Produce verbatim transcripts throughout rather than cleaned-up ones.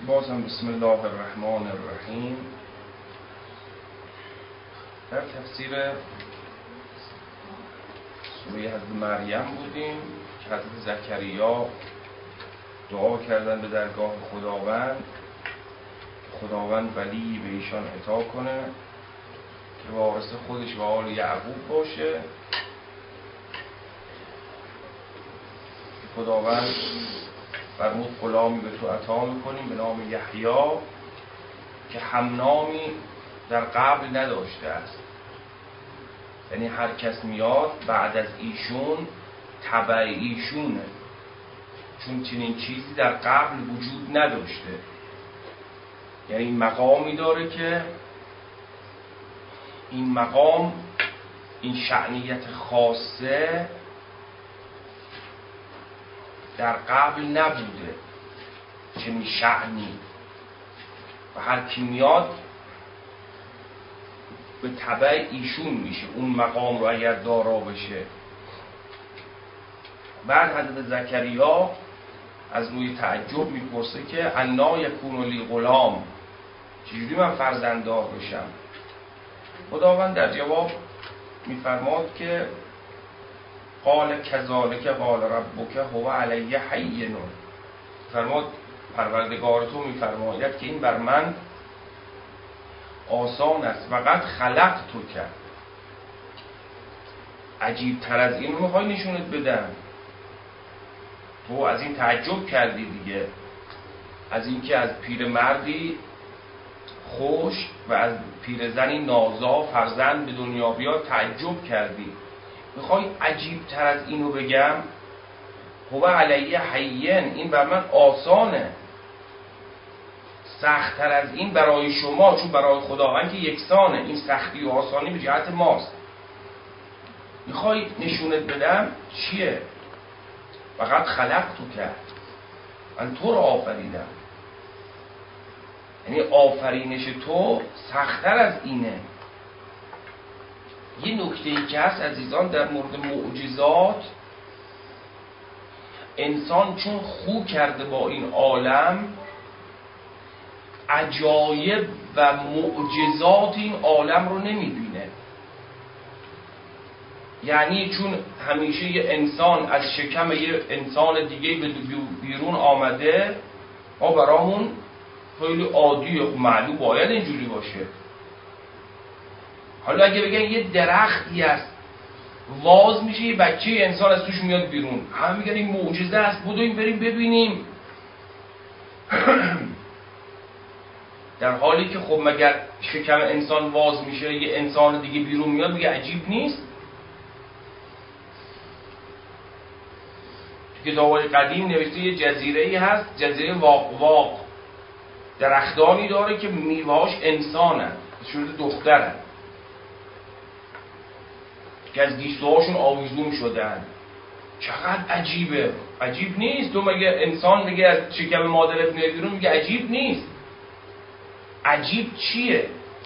بازم بسم الله الرحمن الرحیم. در تفسیر سوره حضرت مریم بودیم که حضرت زکریا دعا کردن به درگاه خداوند، خداوند ولی به ایشان عطا کنه که وارث خودش و آل یعقوب باشه. خداوند فرمود غلامی به تو عطا میکنیم به نام یحیی که همنامی در قبل نداشته است، یعنی هر کس میاد بعد از ایشون تبع ایشونه، چون چنین چیزی در قبل وجود نداشته. یعنی این مقامی داره که این مقام، این شأنیت خاصه در قبل نبوده چنین شأنی، و هر کی میاد به تبع ایشون میشه، اون مقام رو اگر دارا بشه. بعد حضرت زکریا از روی تعجب میپرسه که انا یکون لی غلام، چجوری من فرزنددار بشم؟ خداوند در جواب میفرماد که قال کذالک قال ربک هو علی هین، فرماد پروردگار تو میفرماید که این بر من آسان است. وقت خلق تو کرد، عجیب تر از این رو میخوای نشونت بدم؟ تو از این تعجب کردی دیگه، از اینکه از پیر مردی خوش و از پیر زنی نازا فرزند به دنیا بیاد تعجب کردی. میخوای عجیب تر از اینو بگم؟ هو علیه حین، این بر من آسانه. سخت تر از این برای شما، چون برای خداوند که یکسانه، این سختی و آسانی به جهت ماست. میخوای نشونت بدم چیه؟ فقط خلق تو کرد، من تو رو آفریدم. یعنی آفرینش تو سخت‌تر از اینه. یه نکته‌ای که هست عزیزان در مورد معجزات، انسان چون خو کرده با این عالم، عجایب و معجزات این عالم رو نمیبینه. یعنی چون همیشه یه انسان از شکم یه انسان دیگه به بیرون آمده، ما برامون خیلی عادیه، معلوم باید اینجوری باشه. حالا اگه بگن یه درختی است واز میشه، یه بچه انسان از توش میاد بیرون، همه میگن این معجزه است، بدویم بریم ببینیم. در حالی که خب مگر شکم انسان واز میشه یه انسان دیگه بیرون میاد، میگه عجیب نیست؟ تو کتاب‌های قدیم نوشته یه جزیره‌ای هست، جزیره واق واق، درختانی داره که میوه‌هاش انسانن، شده دخترن که از گیسوهاشون آویزون شدن. چقدر عجیبه؟ عجیب نیست؟ تو مگه انسان میگه از شکم مادرت میاد بیرون میگه عجیب نیست؟ عجیب چیه؟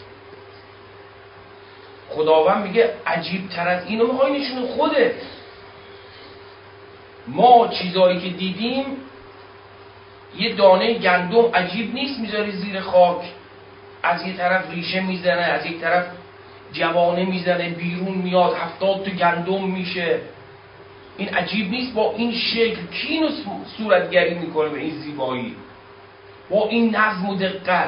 خداوند میگه عجیب تر از اینو میخوای نشون خودت. ما چیزایی که دیدیم، یه دانه گندم عجیب نیست میذاری زیر خاک، از یه طرف ریشه میزنه، از یک طرف جوانه میزنه بیرون میاد، هفتاد تا گندم میشه. این عجیب نیست؟ با این شکل کی اینو صورتگری میکنه به این زیبایی، با این نظم و دقت؟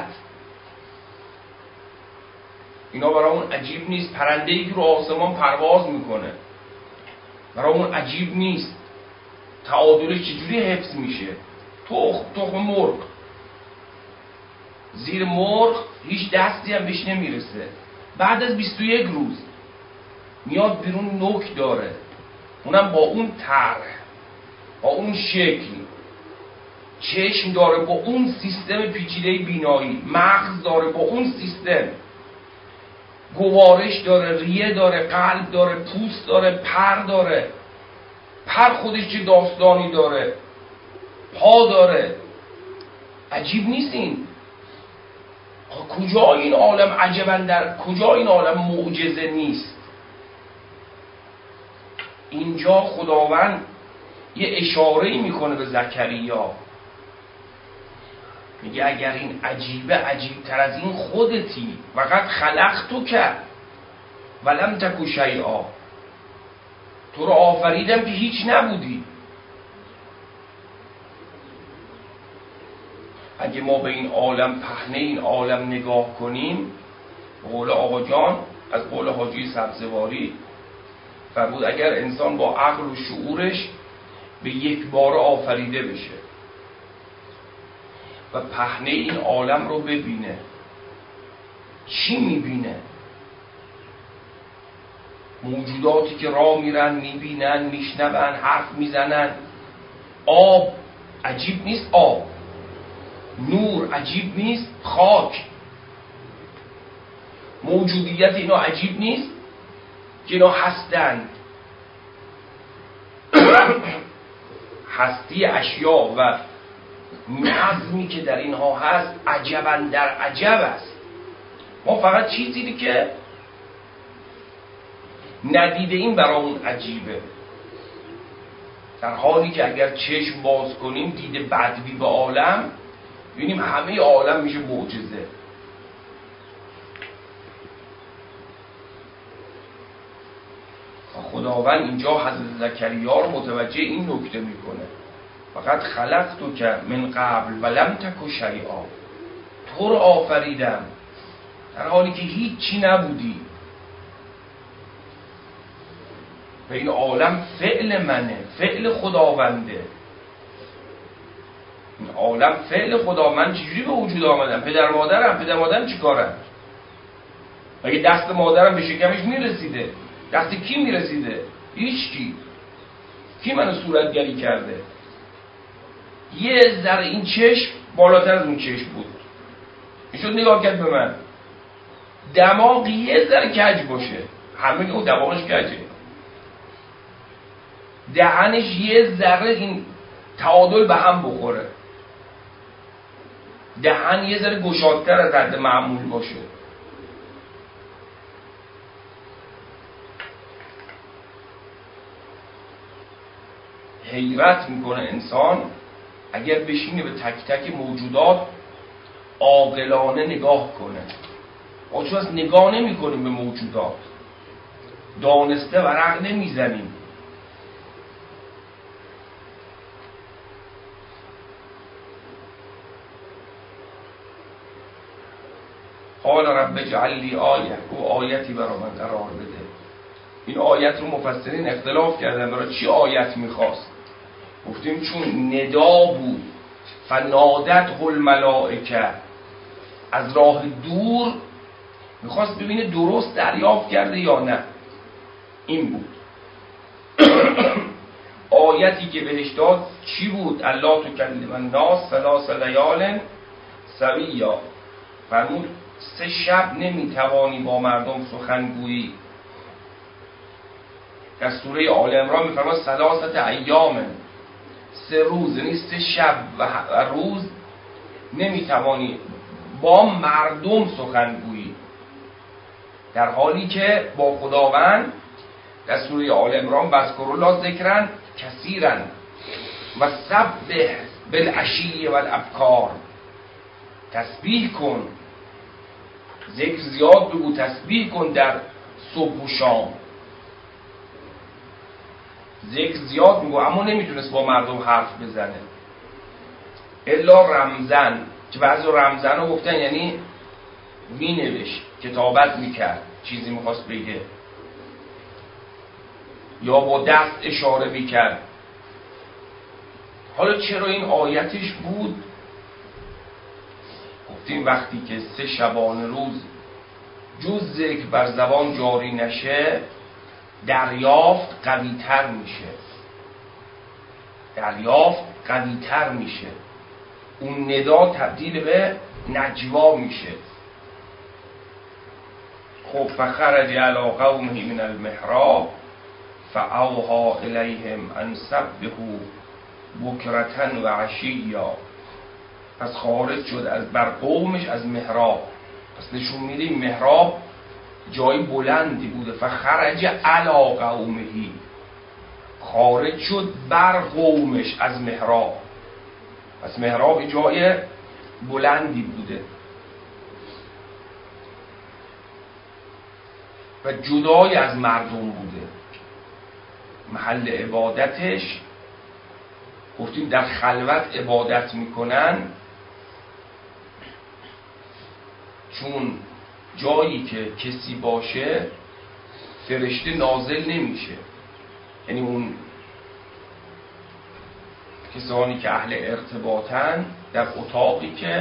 اینا برامون عجیب نیست. پرنده‌ای که رو آسمان پرواز میکنه برامون عجیب نیست. تعادلش چجوری حفظ میشه؟ تخم تخم مرغ، زیر مرغ هیچ دستی هم بهش نمیرسه، بعد از بیست و یک روز میاد بیرون، نوک داره، اونم با اون طرح، با اون شکل، چشم داره با اون سیستم پیچیده بینایی، مغز داره با اون سیستم، گوارش داره، ریه داره، قلب داره، پوست داره، پر داره. پر خودش چه داستانی داره، پا داره. عجیب نیست این؟ کجا این عالم عجبا، در کجا این عالم معجزه نیست؟ اینجا خداوند یه اشاره‌ای میکنه به زکریا میگه اگر این عجیبه، عجیب تر از این خودتی. وقت خلقتو که ولم تکو شیئا، تو رو آفریدم که هیچ نبودی. اگه ما به این عالم، پهنه این عالم نگاه کنیم، به قول آقا جان از قول حاجی سبزواری فرمود اگر انسان با عقل و شعورش به یک بار آفریده بشه و پهنه این عالم رو ببینه، چی میبینه؟ موجوداتی که راه میرن، میبینن، میشنون، حرف میزنن. آب عجیب نیست، آب. نور عجیب نیست، خاک. موجودیت اینا عجیب نیست که اینا هستند. هستی اشیا و نظمی که در اینها هست عجباً در عجب است. ما فقط چیزی که ندیده این برای اون عجیبه، در حالی که اگر چشم باز کنیم دیده بدبی به عالم، ببینیم همه عالم میشه معجزه. خداوند اینجا حضرت زکریا رو متوجه این نکته میکنه، فقط خلقتو که من قبل ولم تکو شیئا، تو رو آفریدم در حالی که هیچی نبودی. و این عالم فعل منه، فعل خداونده. این عالم فعل خدا. من چجوری به وجود آمدم؟ پدر مادرم، پدر مادرم چی کارم؟ اگه دست مادرم به شکمش میرسیده، دست کی میرسیده؟ هیچ کی. کی منو صورتگری کرده؟ یه ذره این چشم بالاتر از اون چشم بود، میشد نگاه کرد به من. دماغ یه ذره کج باشه، همه اون دماغش کجه. دهنش یه ذره این تعادل به هم بخوره، دهن یه ذره گشادتر از حد معمول باشه. حیرت میکنه انسان اگر بشینه به تک تک موجودات عاقلانه نگاه کنه. ما چون از نگاه نمی کنیم به موجودات، دانسته ورق نمیزنیم. قال رب اجعل لی آیه، او آیتی برای من قرار بده. این آیت رو مفسرین اختلاف کردن برای چی آیت میخواست. گفتیم چون ندا بود، فنادت الملائکه، از راه دور میخواست ببینه درست دریافت کرده یا نه. این بود آیتی که بهش داد. چی بود؟ الله تکلم الناس ثلاث لیال سویا، فرمود سه شب نمیتوانی با مردم سخنگویی. در سوره آل عمران میفرماد ثلاثت ایام، سه روز، یعنی سه شب و روز نمیتوانی با مردم سخنگویی، در حالی که با خداوند در سوره آل عمران بذکر الله ذکرن کثیرن و سبح بالعشی و الابکار، تسبیح کن، ذکر زیاد بگو، تسبیح کن در صبح و شام. ذکر زیاد میگو، اما نمیتونست با مردم حرف بزنه الا رمزن، که بعضی رمزن رو گفتن یعنی مینوشت، کتابت میکرد، چیزی میخواست بگه، یا با دست اشاره میکرد. حالا چرا این آیتش بود؟ گفتیم وقتی که سه شبانه روز جز ذکر بر زبان جاری نشه، دریافت قوی تر میشه، دریافت قوی تر میشه، اون ندا تبدیل به نجوا میشه. خب فخرج علی قومه من المحراب فاوحی الیهم ان سبحوا بکرة و عشیا. پس خارج شد از بر قومش از محراب. پس نشون میده این محراب جای بلندی بوده. فخرج علی قومه، خارج شد بر قومش از محراب. پس محراب جای بلندی بوده و جدای از مردم بوده. محل عبادتش گفتیم در خلوت عبادت میکنن، چون جایی که کسی باشه فرشته نازل نمیشه. یعنی اون کسانی که اهل ارتباطن در اتاقی که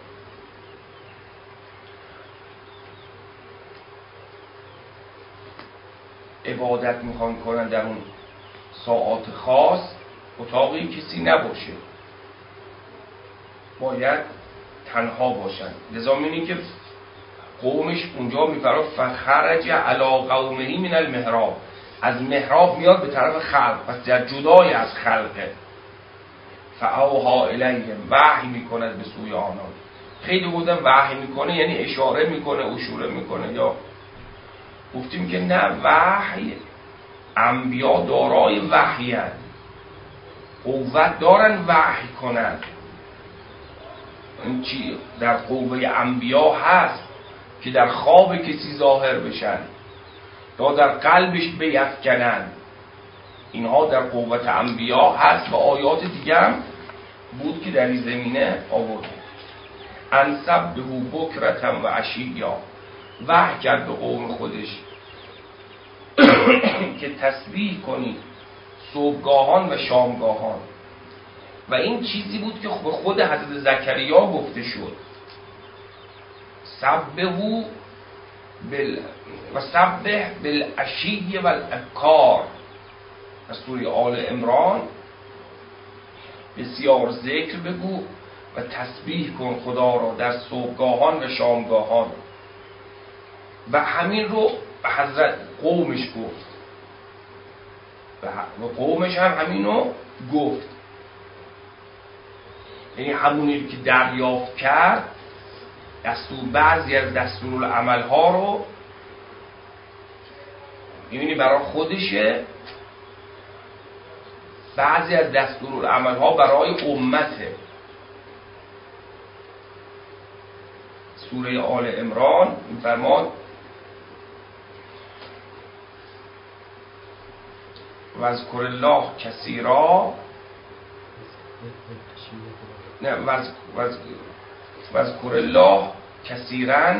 عبادت میخوان کنن در اون ساعات خاص، اتاقی کسی نباشه، باید تنها باشن. لذا می‌بینی که قومش اونجا میفراد فخرج علی قومه من المحراب، از محراب میاد به طرف خلق، پس در جدای از خلقه. فاوحی الیهم، وحی میکنه به سوی آنان. خیلی گفتم وحی میکنه یعنی اشاره میکنه، اشاره میکنه، یا گفتیم که نه، وحی انبیا دارای وحی هست، قوت دارن وحی کنن. این چی در قوه انبیا هست که در خواب کسی ظاهر بشن یا در قلبش بیفکنن، اینها در قوت انبیا هست و آیات دیگه هم بود که در این زمینه آورد. انسبه بکرتم و عشیا، وحی کرد به قوم خودش که تسبیح کنید صبحگاهان و شامگاهان. و این چیزی بود که به خود حضرت زکریا گفته شد، سبحوا بال و سبح بالعشی و الابکار. از سوره آل عمران بسیار ذکر بگو و تسبیح کن خدا را در صبحگاهان و شامگاهان. و همین رو به حضرت قومش گفت و قومش هم همینو گفت. یعنی همونی که دریافت کرد، دستور بعضی از دستورالعمل ها رو می‌بینی برای خودشه، بعضی از دستورالعمل ها برای امته. سوره آل عمران می‌فرماد واذکر الله کثیرا، نه واذکر الله کثیرا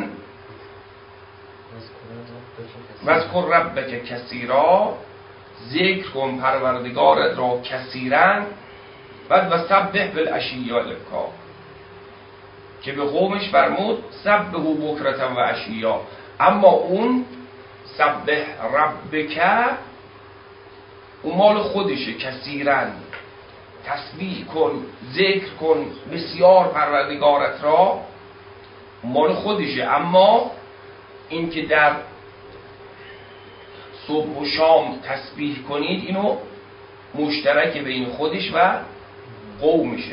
واذکر ربک کثیرا، ذکر کن پروردگارت را کثیرا، بعد وسبح بالعشی والابکار، که به قومش فرمود سبحوا بکرة و عشیا. اما اون سبح ربک اون مال خودشه، کثیرا تسبیح کن، ذکر کن بسیار پروردگارت را، مال خودشه. اما این که در صبح و شام تسبیح کنید، اینو مشترک بین خودش و قومشه.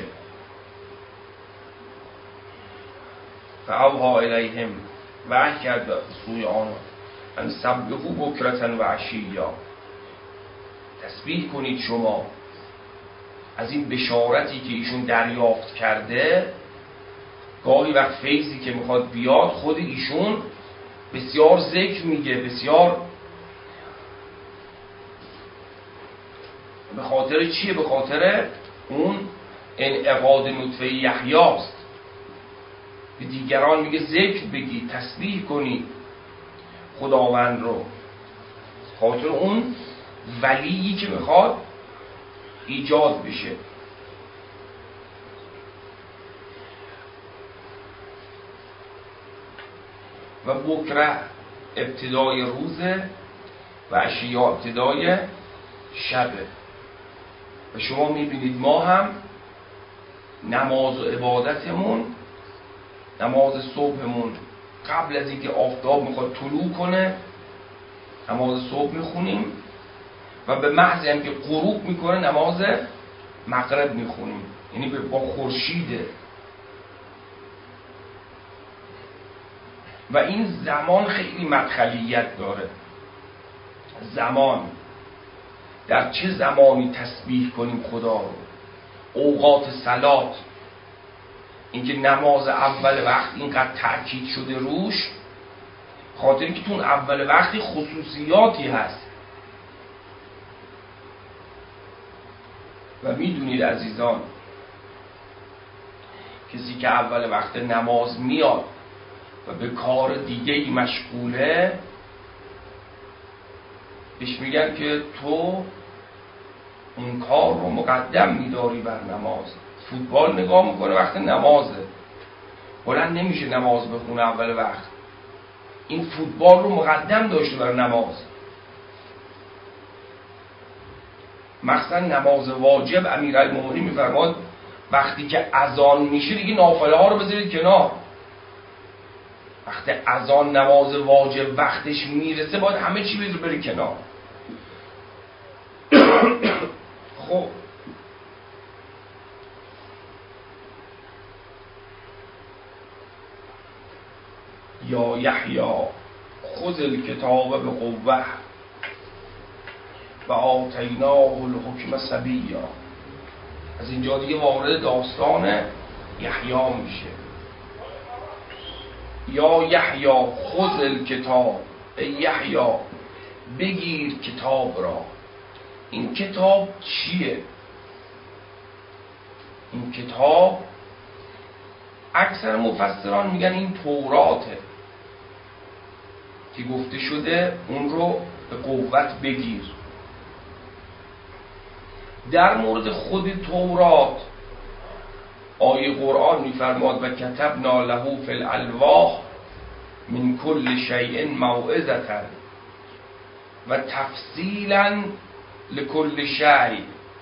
فاوحی الیهم، وحی کرد سوی آنان ان سبحوا بکرة و عشیا، تسبیح کنید شما از این بشارتی که ایشون دریافت کرده. گاهی وقت فیضی که میخواد بیاد، خود ایشون بسیار ذکر میگه، بسیار به خاطر چیه؟ به خاطر اون انعقاد نطفه یحیاست. به دیگران میگه ذکر بگی، تسبیح کنی خداوند رو، خاطر اون ولیی که میخواد ایجاد بشه. و بکره ابتدای روزه و عشیا ابتدای شبه. و شما میبینید ما هم نماز و عبادتمون، نماز صبحمون قبل از اینکه آفتاب میخواد طلوع کنه نماز صبح میخونیم و به محض اینکه غروب میکنه نماز مغرب میخونیم، یعنی با خورشیده. و این زمان خیلی مدخلیت داره. زمان، در چه زمانی تسبیح کنیم خدا رو؟ اوقات صلات، اینکه نماز اول وقت اینقدر تأکید شده روش، خاطر اینکه تو اول وقتی خصوصیاتی هست و میدونید عزیزان، کسی که اول وقت نماز میاد و به کار دیگه ای مشغوله، بهش میگن که تو اون کار رو مقدم میداری بر نماز. فوتبال نگاه میکنه وقت نمازه، بلند نمیشه نماز بخونه اول وقت، این فوتبال رو مقدم داشته بر نماز. مثلا نماز واجب امیرالمومنین میفرماد وقتی که اذان میشه دیگه نافله ها رو بذارید کنار. وقتی اذان نماز واجب وقتش میرسه باید همه چی بذاره بره کنار. خب یا یحیی خذ الکتاب به قوه و آتیناه الحکم صبیا. از اینجا دیگه وارد داستان یحیی میشه. یا یحیی خذ الکتاب، ای یحیی بگیر کتاب را. این کتاب چیه؟ این کتاب اکثر مفسران میگن این توراته که گفته شده اون رو به قوت بگیر. در مورد خود تورات آیه قرآن میفرماد و کتبنا له فی الالواح من کل شیء موعظة و تفصیلا لکل شیء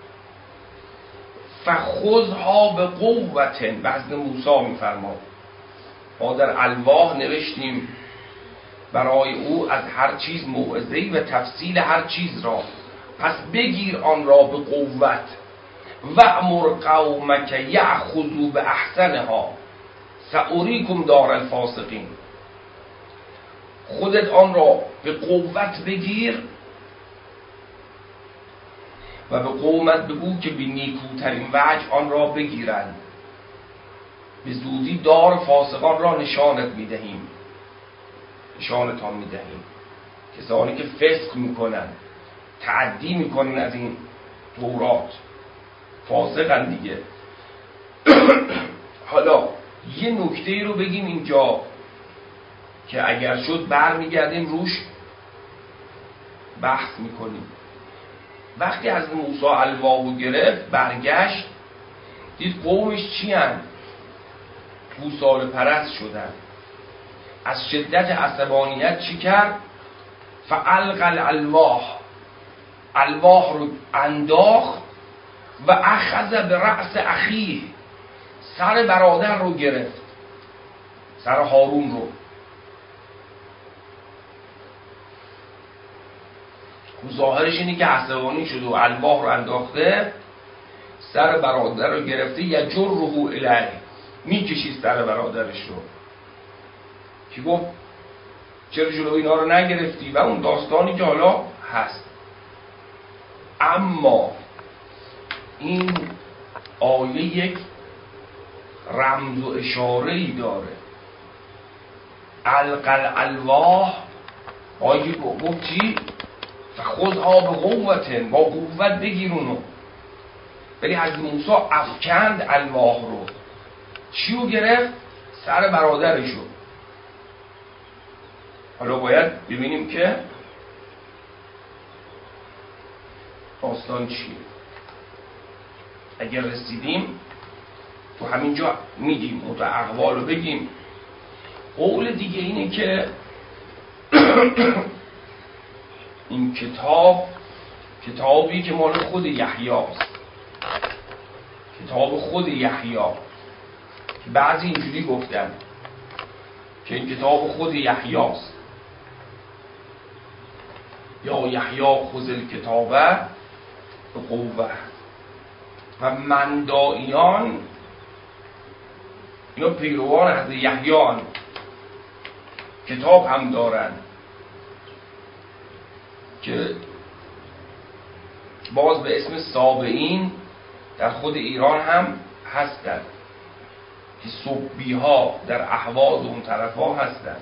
فخذها به قوة. بعض موسی میفرماد ما در الواح نوشتیم برای او از هر چیز موعظه‌ای و تفصیل هر چیز را، پس بگیر آن را به قوت. و امر قومک یأخذوا باحسنها سأریکم دار الفاسقین. خودت آن را به قوت بگیر و به قومت بگو که به نیکوترین وجه آن را بگیرند. به زودی دار فاسقان را نشانت میدهیم، نشانتان میدهیم. کسانی که فسق میکنن، تعدی میکنن از این تورات، فاسقن دیگه. حالا یه نکته رو بگیم اینجا که اگر شد برمیگردیم روش بحث میکنیم. وقتی از موسی الواحو گرفت برگشت دید قومش چی هن؟ گوساله پرست شدن. از شدت عصبانیت چی کرد؟ فالق الالواح، الواح رو انداخت و اخذ به رأس اخیه، سر برادر رو گرفت، سر هارون رو. ظاهرش اینه که عصبانی شده و الواح رو انداخته، سر برادر رو گرفته، یجره الیه، میکشید سر برادرش رو، که گفت چرا جلو اینا رو نگرفتی و اون داستانی که حالا هست. اما این آیه یک رمز و اشاره‌ای داره. الق الالواح، آیه گفت چی؟ فخذها به قوت، با قوت بگیر اونو. ولی از موسی افکند الواح رو. چیو گرفت؟ سر برادرشو. حالا باید ببینیم که داستان چیه. اگر رسیدیم تو همینجا میگیم، تو اقوال رو بگیم. قول دیگه اینه که این کتاب کتابی که مال خود یحیی است، کتاب خود یحیی، که بعضی اینجوری گفتن که این کتاب خود یحیی است. یا یحیی خذ الکتاب به قوه. و مندائیان، اینا پیروان حضرت یحیی، کتاب هم دارن که باز به اسم سابعین در خود ایران هم هستن، که صبحی ها در اهواز اون طرف ها هستن.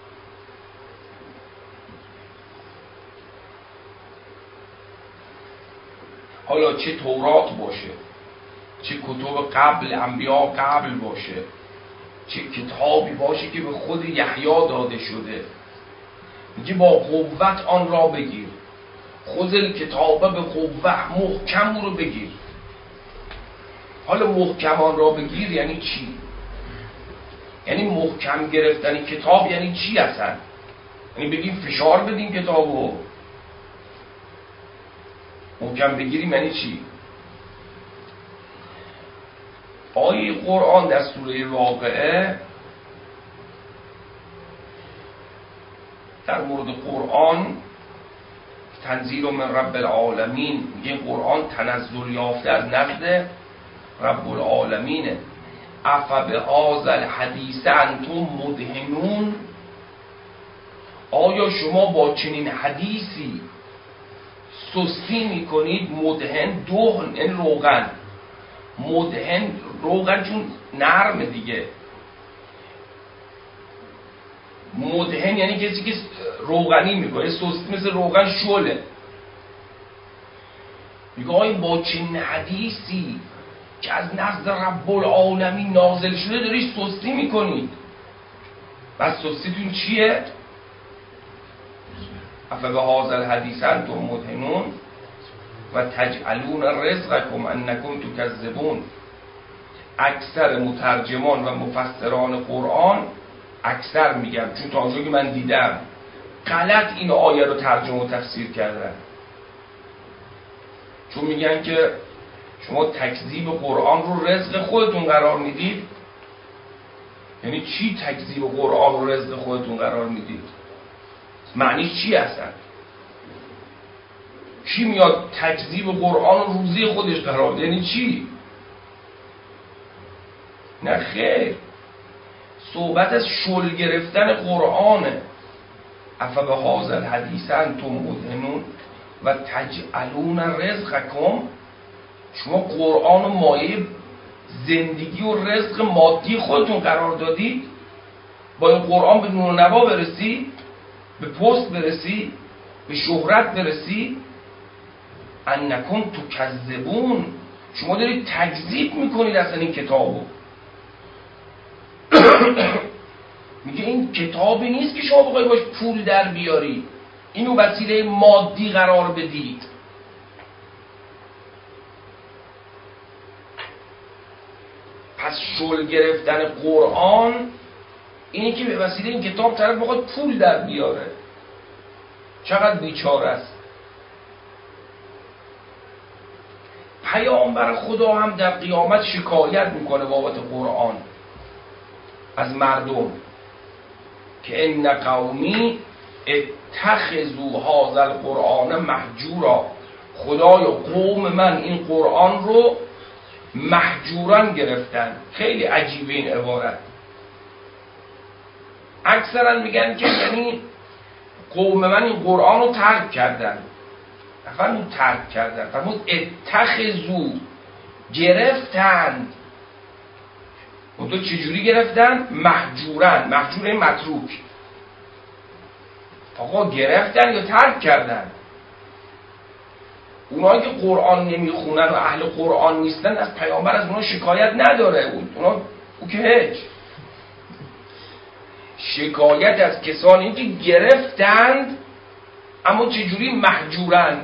حالا چه تورات باشه، چه کتب قبل انبیا قبل باشه، چه کتابی باشه که به خود یحیی داده شده، میگه با قوت آن را بگیر. خذ الکتاب به قوت، محکم رو بگیر. حالا محکم آن را بگیر یعنی چی؟ یعنی محکم گرفتن کتاب یعنی چی اصلا؟ یعنی بگیم فشار بدیم کتابو محکم بگیریم یعنی چی؟ آیه قرآن در سوره واقعه در مورد قرآن تنزیل من رب العالمین، میگه قرآن تنزل یافته از نزد رب العالمینه. افبهذا الحدیث انتم مدهنون، آیا شما با چنین حدیثی سستی میکنید؟ مدهن، دهن این روغن، مدهن روغن چون نرم دیگه، مدهن یعنی کسی که روغنی میکنه، سستی مثل روغن شله. میگه آیا با چنین حدیثی که از نزد رب العالمین نازل شده دارید سستی میکنید؟ بس سستیتون چیه؟ افبهذا الحدیث انتم مدهنون و تجعلون رزقکم انکم تکذبون. اکثر مترجمان و مفسران قرآن، اکثر میگم چون تا اونجایی که من دیدم، غلط این آیه رو ترجمه و تفسیر کردن. چون میگن که شما تکذیب قرآن رو رزق خودتون قرار میدید. یعنی چی تکذیب قرآن رو رزق خودتون قرار میدید؟ معنیش چی هستن؟ کی میاد تکذیب قرآن رو روزی خودش قرار میده؟ یعنی چی؟ نه خیر، صحبت از شل گرفتن قرآنه. افبهذا الحدیث انتم مدهنون و تجعلون رزقکم، شما قرآن و مایه زندگی و رزق مادی خودتون قرار دادید. با این قرآن به نور و نوا برسی، به پست برسی، به شهرت برسی. انکم تکذبون، شما دارید تکذیب میکنید اصلا این کتابو. میگه این کتابی نیست که شما بخواید باش پول در بیاری، اینو وسیله مادی قرار بدید. پس شل گرفتن قرآن اینی که به وسیله این کتاب طرف بخواد پول در بیاره. چقدر بیچاره است. پیامبر خدا هم در قیامت شکایت میکنه بابت قرآن از مردم که ان قومی اتخذوا هذا القرآن مهجورا، خدایا قوم من این قرآن رو مهجورا گرفتن. خیلی عجیبه این عبارت. اکثرا میگن که یعنی قوم من این قرآن رو ترک کردن. نفرمون ترک کردن، فرمود اتخذوا، گرفتن. اون تو چجوری گرفتن؟ مهجورن. مهجور این متروک. آقا گرفتن یا ترک کردن؟ اونایی که قرآن نمیخونن و اهل قرآن نیستن از پیامبر از اونا شکایت نداره. اونا او که هیچ شکایت از کسانی که گرفتند اما چجوری مهجورن،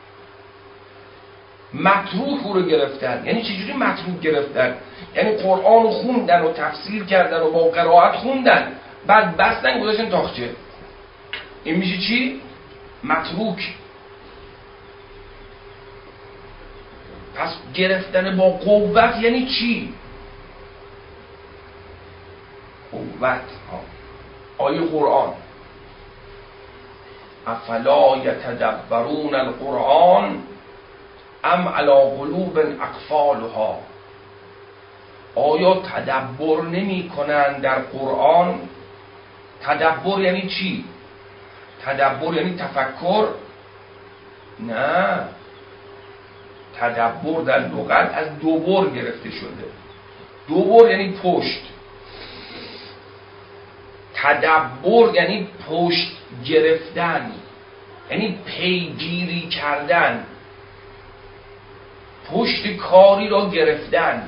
متروک او رو گرفتن. یعنی چجوری متروک گرفتن؟ یعنی قرآن رو خوندن و تفسیر کردن و با قرائت خوندن، بعد بستن گذاشتن تاخچه. این میشه چی؟ متروک. پس گرفتن با قوت یعنی چی؟ قوت. آیه قرآن افلا یتدبرون القرآن ام علی قلوب اقفالها، آیا تدبر نمی کنند در قرآن؟ تدبر یعنی چی؟ تدبر یعنی تفکر؟ نه، تدبر در لغت از دوبر گرفته شده. دوبر یعنی پشت. تدبر یعنی پشت گرفتن، یعنی پیگیری کردن، پشت کاری را گرفتن.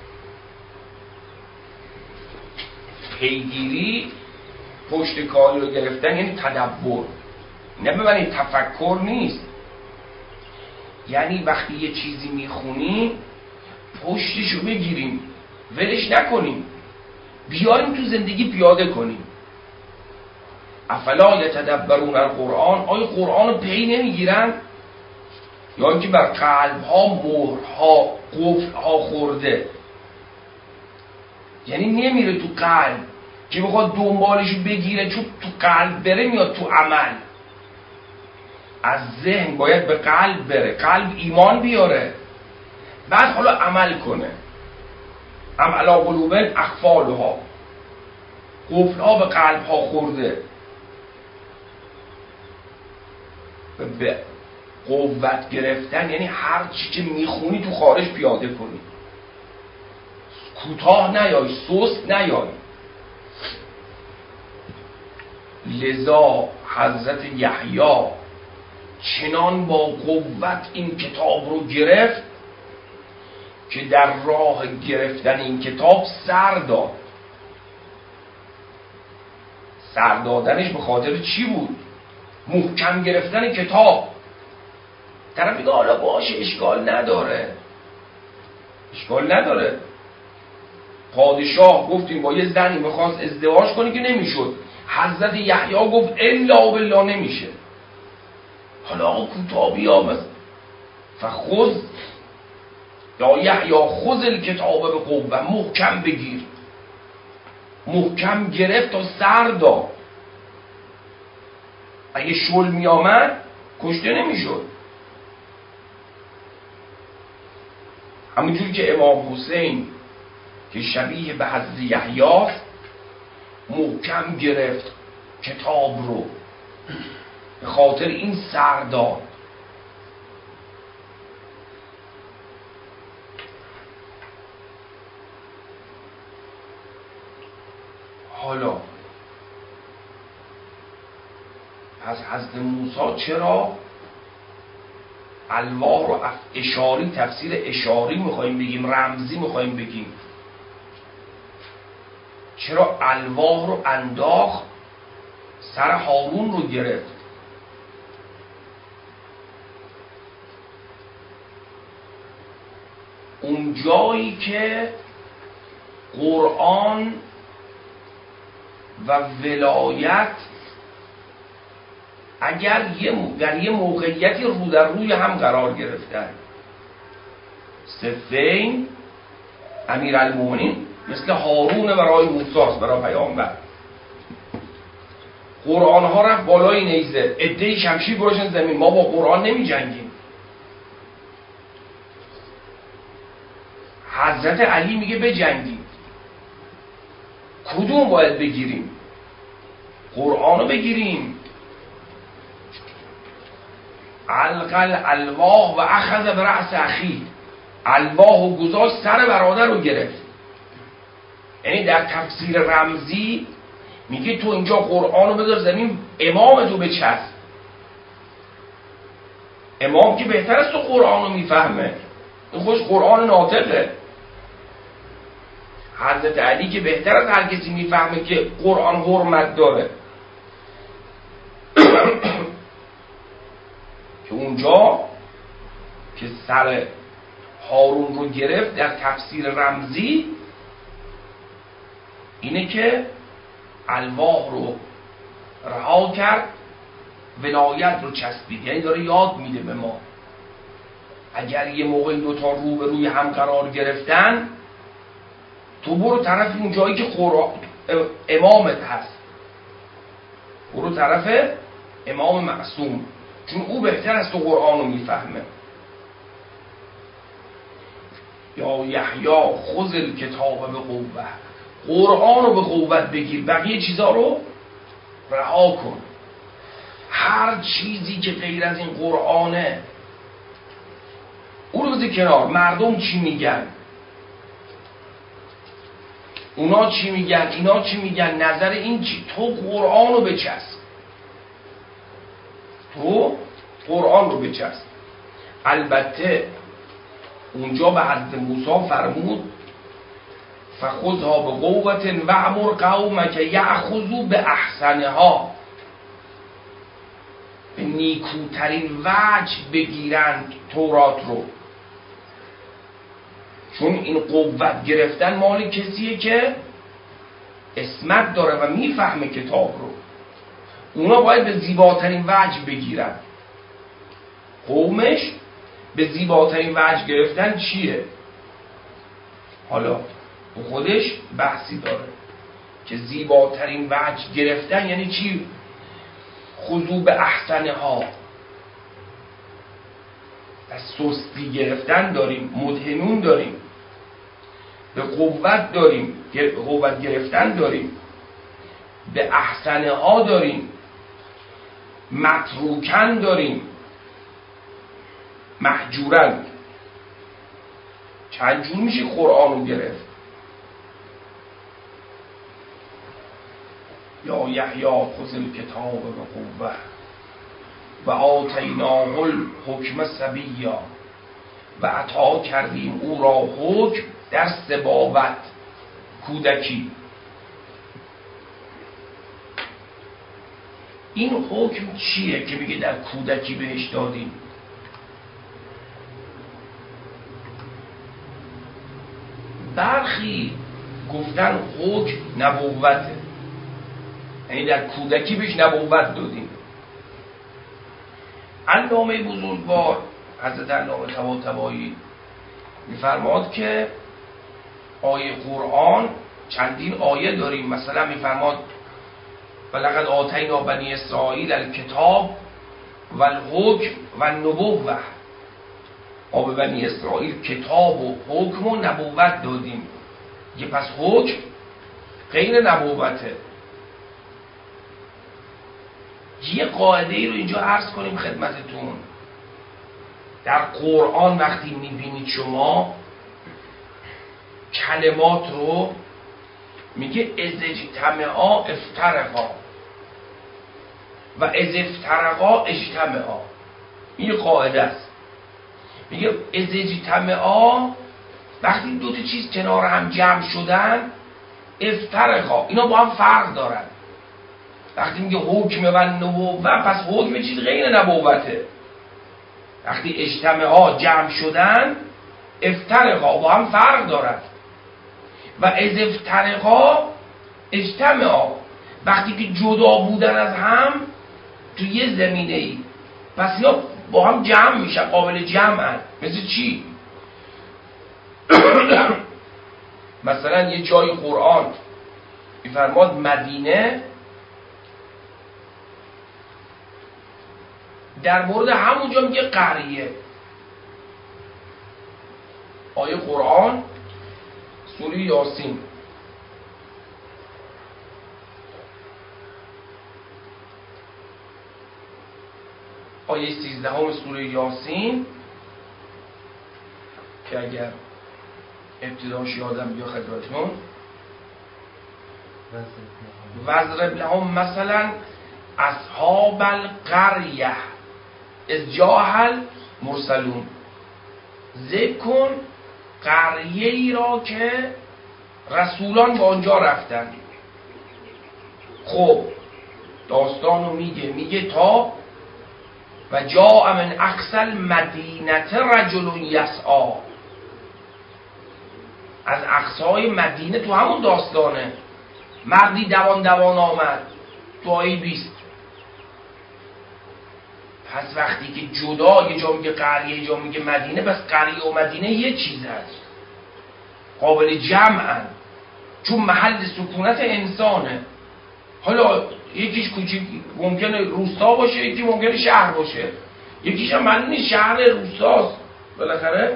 پیگیری پشت کاری را گرفتن یعنی تدبر. نه ببینید تفکر نیست، یعنی وقتی یه چیزی میخونیم پشتشو بگیریم، ولش نکنیم، بیاریم تو زندگی پیاده کنیم. افلا یتدبرون القرآن، آیا قرآن رو پی نمیگیرن؟ یا اینکه بر قلب ها مهرها قفل ها خورده، یعنی نمیره تو قلب که بخواد دنبالشو بگیره، چون تو قلب بره میاد تو عمل. از ذهن باید به قلب بره، قلب ایمان بیاره، بعد حالا عمل کنه. ام علی قلوب اقفالها، قفل ها به قلب ها خورده. به قوت گرفتن یعنی هر چی که میخونی تو خارج پیاده کنی، کوتاه نیای، سست نیای. لذا حضرت یحیی چنان با قوت این کتاب رو گرفت که در راه گرفتن این کتاب سر داد. سر دادنش به خاطر چی بود؟ محکم گرفتن کتاب. طرف میگه حالا باشه اشکال نداره، اشکال نداره. پادشاه گفتیم با یه زنی میخواست ازدواج کنی که نمیشد، حضرت یحیی گفت الا بالله نمیشه. حالا آقا کوتابی آمد فخذ یا یحیی خذ الکتاب به قوه، محکم بگیر. محکم گرفت تا سر داد. اگه شل می آمد کشته نمی شد. همونجور که امام حسین که شبیه به حضرت یحیی محکم گرفت کتاب رو، به خاطر این سر داد. حالا پس حضرت موسی چرا الواح رو اشاری، تفسیر اشاری میخواییم بگیم، رمزی میخواییم بگیم، چرا الواح رو انداخت سر هارون رو گرفت؟ اون جایی که قرآن و ولایت اگر یه در یه موقعیتی رو در روی هم قرار گرفتن، صفین امیرالمومنین مثل هارون برای موسی برای پیامبر، قرآن ها رفت بالای نیزه، عده‌ای شمشیر گذاشتن زمین، ما با قرآن نمی جنگیم. حضرت علی میگه بجنگیم. کدوم باید بگیریم؟ قرآن رو بگیریم. القل الواح و اخذ برأس اخی، الواح و گذاشت سر برادر رو گرفت. یعنی در تفسیر رمزی میگه تو اینجا قرآن رو بذار زمین، امام تو بچسب. امام که بهتر از تو قرآن رو میفهمه، این خوش قرآن ناطقه. حضرت علی که بهتر از هر کسی میفهمه که قرآن حرمت داره. که اونجا که سر هارون رو گرفت در تفسیر رمزی اینه که الواح رو رها کرد، ولایت رو چسبید. یعنی داره یاد میده به ما اگر یه موقع دوتا رو به روی هم قرار گرفتن، تو برو طرف اون جایی که قرآن امامت هست، برو طرف امام معصوم، چون او بهتر از تو قرآن رو میفهمه. یا یحیی خذ الکتاب به قوه، قرآن رو به قوت بگیر، بقیه چیزا رو رها کن. هر چیزی که غیر از این قرآنه او رو بذار کنار. مردم چی میگن؟ اونا چی میگن اینا چی میگن، نظر این چی؟ تو قرآن رو بچسب، تو قرآن رو بچسب. البته اونجا به حضرت موسی فرمود فخذها بقوة وأمر قومک یأخذوا باحسنها، به نیکوترین وجه بگیرند تورات رو. چون این قوت گرفتن مال کسیه که اسمت داره و میفهمه کتاب رو. اونا باید به زیباترین وجه بگیرن. قومش به زیباترین وجه گرفتن چیه؟ حالا خودش بحثی داره که زیباترین وجه گرفتن یعنی چی؟ خضوع به احسنها. از سستی گرفتن داریم، مدهنون داریم، به قوت داریم، قوت گرفتن داریم، به احسنها داریم، متروکن داریم، محجورن. چند جور میشه قرآن رو گرفت؟ یا یحیی خذ الکتاب بقوة و آتیناه الحکم صبیا، و عطا کردیم او را حکم در صباوت، کودکی. این حکم چیه که میگه در کودکی بهش دادیم؟ برخی گفتن حکم نبوته، یعنی در کودکی بهش نبوت دادیم. علامه بزرگوار حضرت علامه طباطبایی میفرماد که آیه قرآن چندین آیه داریم. مثلا میفرماد ولقد آتینا بنی اسرائیل الکتاب و الحکم و النبوة، ما به بنی اسرائیل کتاب و حکم و نبوت دادیم. یه پس حکم غیر نبوته. یه قاعده ای رو اینجا عرض کنیم خدمتتون. در قرآن وقتی میبینید شما کلمات رو میگه از اجتماعا افترقا و از افترقا اجتماعا. این قاعده است. میگه از اجتماعا وقتی دو تا چیز کنار هم جمع شدن، افترقا اینا با هم فرق دارن. وقتی میگه حکم و نبوت، پس حکم چیز غیر نبوته. وقتی اجتماعا جمع شدن، افترقا با هم فرق دارن. و از افترقا اجتماعا وقتی که جدا بودن از هم تو یه زمینه ای، پس اینا با هم جمع میشن، قابل جمعن. مثل چی؟ مثلا یه جای قرآن میفرماد مدینه در مورد همونجا میگه قریه. آیه قرآن سوره یاسین آیه سیزدهم سوره یاسین که اگر ابتداش یادم بیا خدمتتون، وضرب لهم مثلا اصحاب القریه اذ جاء المرسلون، ذکر کن قریه ای را که رسولان به آنجا رفتن. خب داستانو میگه میگه تا و جاء من اقصی المدینه رجل یسعی، از اقصای مدینه تو همون داستانه مردی دوان دوان آمد تو آیه بیست. پس وقتی که جدا یه جا میگه قریه یه جا میگه مدینه، پس قریه و مدینه یه چیز هست، قابل جمعن، چون محل سکونت انسانه. حالا یکیش کوچیک ممکنه روستا باشه، یکی ممکنه شهر باشه، یکیش هم معنی نیست شهر روستاست. بالاخره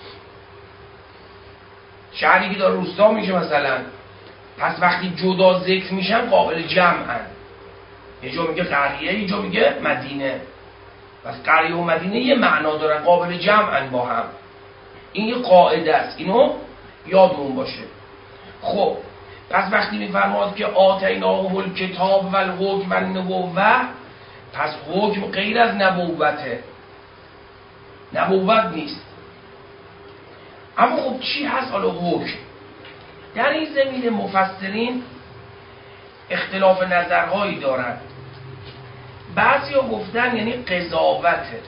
شهری که داره روستا میشه مثلا، پس وقتی جدا ذکر میشن قابل جمعن. یه جا میگه قریه یه جا میگه مدینه، پس قریه و مدینه یه معنا دارن، قابل جمعن با هم. این یه قاعده است، اینو یادمون باشه. خب پس وقتی میفرماد که آتیناه الکتاب و الحکم و النبوة، پس حکم غیر از نبوته، نبوت نیست. اما خب چی هست حالا حکم؟ در این زمینه مفسرین اختلاف نظرهایی دارند. بعضی ها گفتن یعنی قضاوته،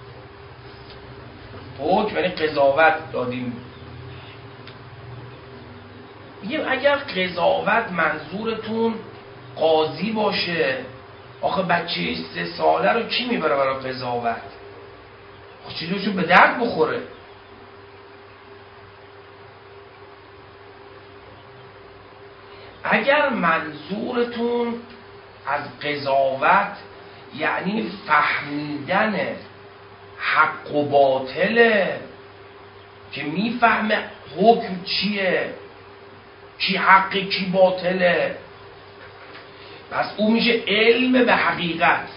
حکم یعنی قضاوت دادیم. میگیم اگر قضاوت منظورتون قاضی باشه، آخه بچه سه ساله رو کی میبره برای قضاوت؟ خب چیزشون به درد بخوره. اگر منظورتون از قضاوت یعنی فهمیدن حق و باطله، که میفهمه حکم چیه، کی حقه کی باطله، پس او میشه علم به حقیقت،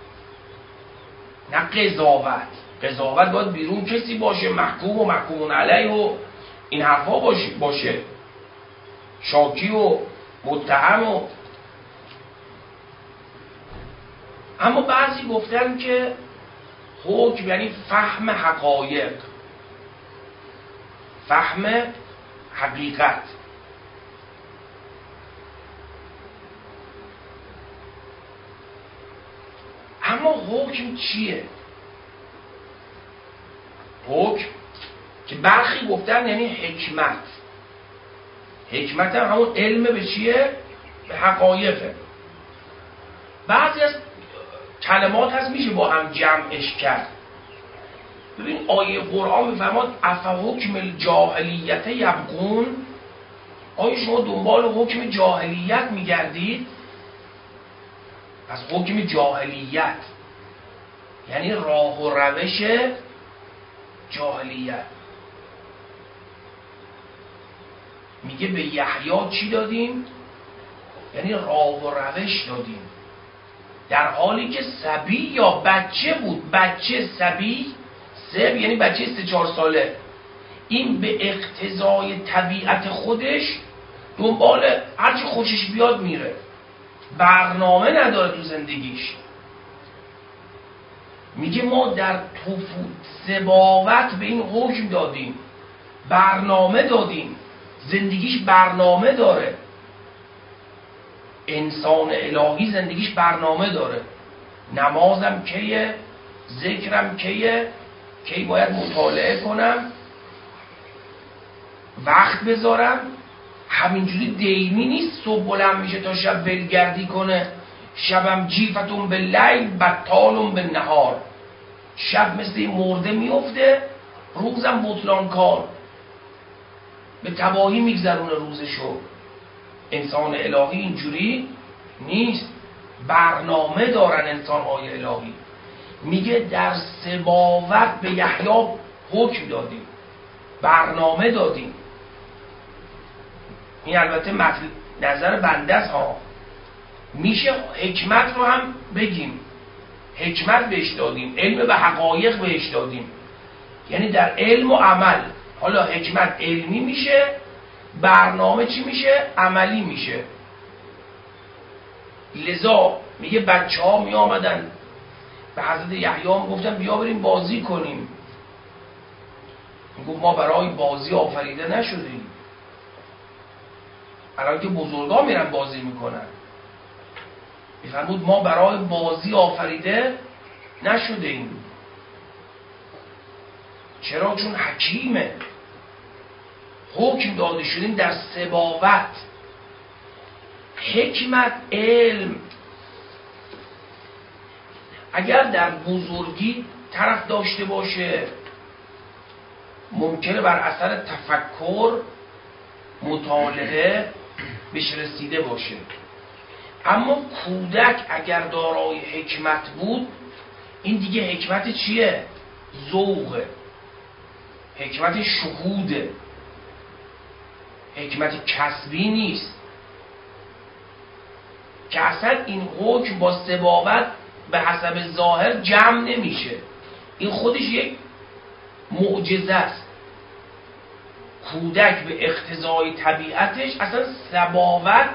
نه قضاوت. قضاوت باید بیرون کسی باشه، محکوم و محکومون علیه و این حرفا باشه باشه شاکی و متهم و. اما بعضی گفتن که حکم یعنی فهم حقایق، فهم حقیقت. اما حکم چیه؟ حکم که برخی گفتن یعنی حکمت. حکمت هم همون علم به چیه؟ به حقایقه. بعضی از کلمات هست میشه با هم جمعش کرد. ببین آیه قرآن میفرماد افحکم الجاهلیت یبغون، آیا شما دنبال حکم جاهلیت میگردید؟ پس حکم جاهلیت یعنی راه و روش جاهلیت. میگه به یحیی چی دادیم؟ یعنی راه و روش دادیم، در حالی که صبی یا بچه بود. بچه صبی، سب یعنی بچه سه چهار ساله، این به اقتضای طبیعت خودش دنبال هرچی خوشش بیاد میره، برنامه نداره تو زندگیش. میگه ما در توفو سباوت به این حکم دادیم، برنامه دادیم، زندگیش برنامه داره. انسان الهی زندگیش برنامه داره، نمازم کیه، ذکرم کیه، کی باید مطالعه کنم، وقت بذارم. همینجوری دیمی نیست صبح بلند میشه تا شب ولگردی کنه، شبم جیفتون به لیل بطالون به نهار، شب مثل این مرده میفته، روزم بطلان کار، به تباهی میگذرونه روزشو. انسان الهی اینجوری نیست، برنامه دارن انسان‌های الهی. میگه در سباوت به یحیی حکم دادیم، برنامه دادیم. این البته نظر بنده است ها. میشه حکمت رو هم بگیم، حکمت بهش دادیم، علم به حقایق بهش دادیم، یعنی در علم و عمل. حالا حکمت علمی میشه، برنامه چی میشه؟ عملی میشه. لذا میگه بچه ها می آمدن به حضرت یحیی هم گفتن بیا بریم بازی کنیم. میگه ما برای بازی آفریده نشدیم. الان که بزرگا میرن بازی میکنن، میفرمود ما برای بازی آفریده نشدیم. چرا؟ چون حکیمه، حکم داده شدیم در سباوت. حکمت علم اگر در بزرگی طرف داشته باشه ممکنه بر اثر تفکر مطالعه بهش رسیده باشه. اما کودک اگر دارای حکمت بود، این دیگه حکمت چیه؟ ذوقه، حکمت شهوده، حکمت کسبی نیست. که اصلا این حکم با سباوت به حسب ظاهر جمع نمیشه. این خودش یک معجزه است. کودک به اقتضای طبیعتش اصلا سباوت،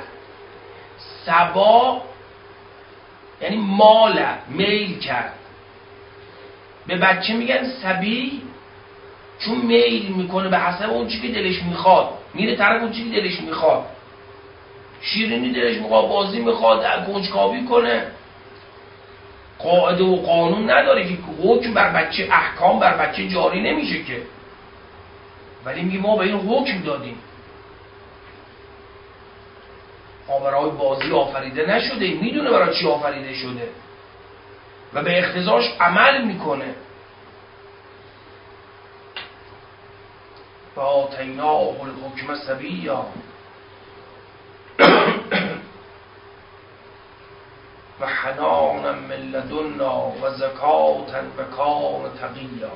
سبا یعنی مال، میل کرد. به بچه میگن سبی چون میل میکنه به حسب اون چی که دلش میخواد، میره طرف اون چی که دلش میخواد. شیرینی دلش میخواد، بازی میخواد، کنجکاوی کنه. قاعده و قانون نداره که حکم بر بچه، احکام بر بچه جاری نمیشه که، ولی میگه ما به این حکم دادیم. ما برای بازی آفریده نشده، میدونه برای چی آفریده شده و به اقتضاش عمل میکنه. و آتیناه الحکم صبیا و حنانا من لدنا و زکاة و کان تقیا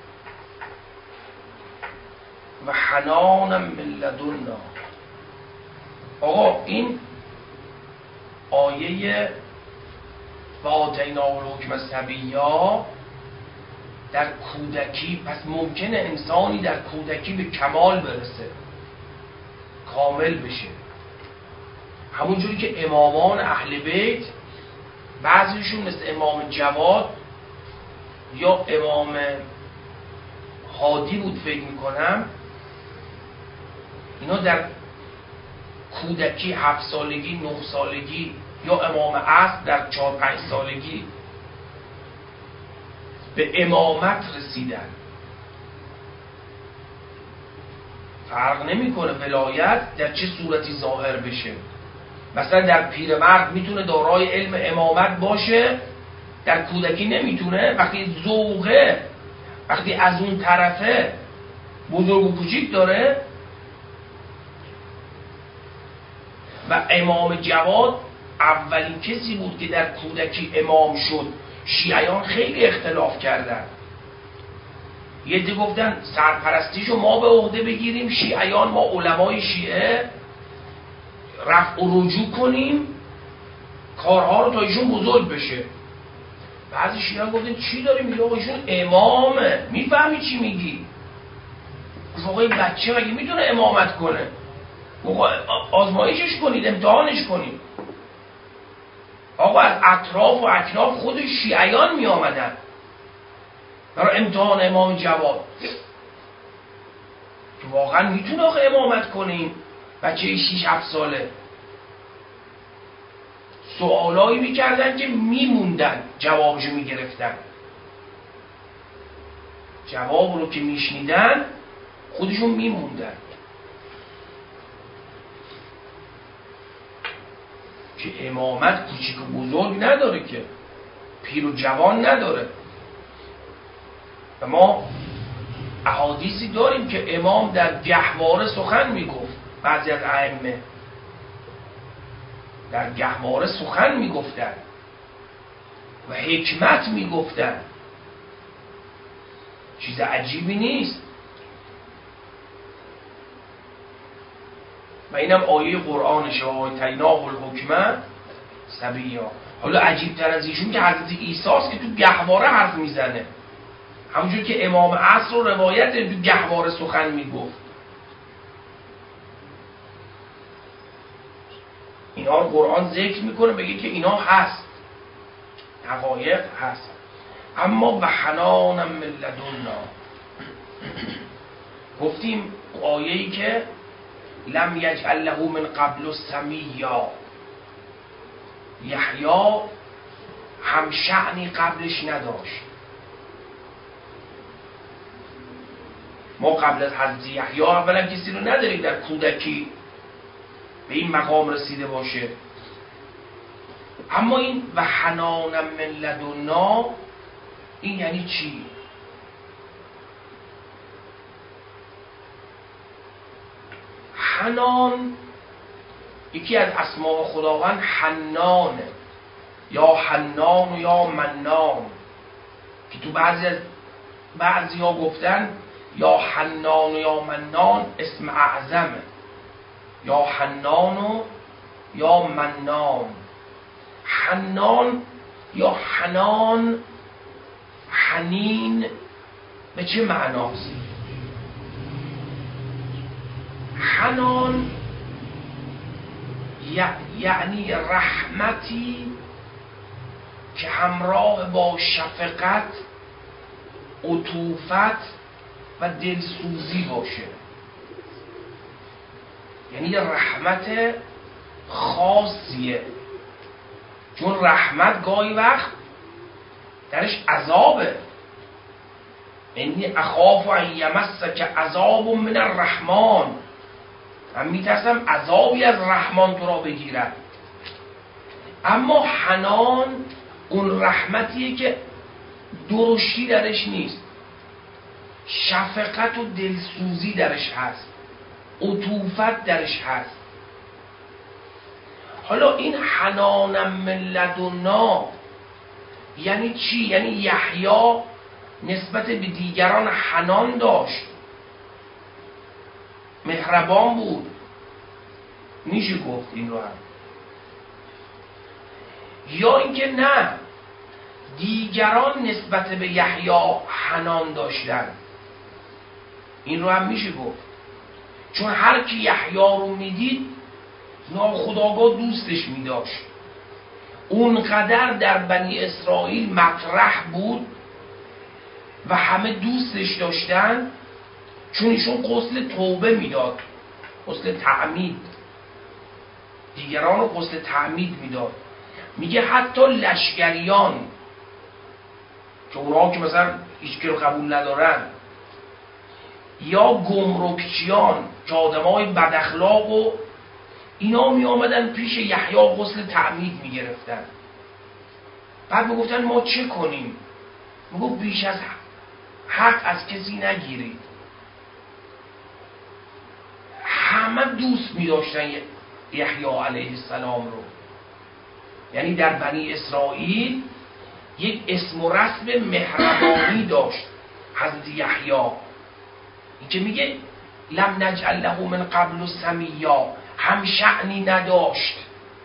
و حنانا من لدنا. آقا این آیه و آتیناه الحکم صبیا در کودکی، پس ممکنه انسانی در کودکی به کمال برسه، کامل بشه. همونجوری که امامان اهل بیت بعضیشون مثل امام جواد یا امام هادی بود فکر میکنم، اینا در کودکی هفت سالگی، نه سالگی، یا امام عصر در چهار پنج سالگی به امامت رسیدن. فرق نمیکنه ولایت در چه صورتی ظاهر بشه. مثلا در پیرمرد میتونه دارای علم امامت باشه، در کودکی نمیتونه. وقتی ذوقه، وقتی از اون طرفه بزرگ و کوچیک داره. و امام جواد اولین کسی بود که در کودکی امام شد. شیعیان خیلی اختلاف کردن. یه عده گفتن سرپرستیشو ما به عهده بگیریم، شیعیان، ما علمای شیعه رفع و رجوع کنیم کارها رو تا ایشون بزرگ بشه. بعضی شیعیان گفتن چی داری میگی آقا ایشون امامه، میفهمی چی میگی؟ آقا این بچه مگه میتونه امامت کنه؟ آزمایشش کنید، امتحانش کنید. آقا از اطراف و اکناف خود شیعیان می آمدن برای امتحان امام جواد که واقعا میتونه آقا امامت کنیم بچه شیش هفت ساله. سوالایی میکردن که میموندن، جوابشو میگرفتن. جواب رو که میشنیدن خودشون میموندن که امامت کوچیک و بزرگ نداره، که پیر و جوان نداره. و ما احادیثی داریم که امام در گهواره سخن میگفت. بعضی از ائمه در گهواره سخن میگفتن و حکمت میگفتن. چیز عجیبی نیست. و اینم آیه قرآنشه، و آتیناه الحکم صبیا. حالا عجیب تر از ایشون که حضرت عیسی است که تو گهواره حرف میزنه، همونجور که امام عصر رو روایت تو گهواره سخن میگفت. اینا رو قرآن ذکر میکنه، بگه که اینا هست، حقایق هست. اما و حنانا من لدنا، گفتیم آیه‌ای که لم یجعل له من قبل سمیا، یحیی هم شأنی قبلش نداشت. ما قبل از حضرت یحیی اولا کسی رو نداریم در کودکی به این مقام رسیده باشه. اما این و حنانا من لدنا این یعنی چی؟ حنان یکی از اسماء خداوند حنانه، یا حنان و یا منان، که تو بعضی از بعضی ها گفتن یا حنان و یا منان اسم اعظمه، یا حنان و یا منان. حنان یا حنان، حنین به چه معناست؟ حنان یعنی رحمتی که همراه با شفقت، عطوفت و دلسوزی باشه. یعنی یه رحمت خاصیه، چون رحمت گاهی وقت درش عذابه. انی اخاف ان یمسک عذاب من الرحمن، من میترسم عذابی از رحمان تو را بگیرد. اما حنان اون رحمتیه که درشتی درش نیست، شفقت و دلسوزی درش هست، عطوفت درش هست. حالا این حنانم من لدنا یعنی چی؟ یعنی یحیی نسبت به دیگران حنان داشت، مهربان بود، میشه گفت این رو هم. یا اینکه نه، دیگران نسبت به یحیی حنان داشتن، این رو هم میشه گفت. چون هر کی یحیی رو میدید ناخودآگاه دوستش میداشت. اونقدر در بنی اسرائیل مطرح بود و همه دوستش داشتن، چون ایشون غسل توبه میداد، غسل تعمید، دیگران رو غسل تعمید میداد. میگه حتی لشکریان که اونها که مثلا هیچکی رو قبول ندارن، یا گمرکچیان که آدمای بد اخلاق و اینا می آمدن پیش یحیی غسل تعمید می گرفتن. بعد می گفتن ما چه کنیم؟ می گفت بیش از حق از کسی نگیرید. همه دوست می داشتن یحیی علیه السلام رو. یعنی در بنی اسرائیل یک اسم و رسم مهربانی داشت حضرت یحیی. این که میگه لم نجعل له من قبل سمیا، هم شأنی نداشت.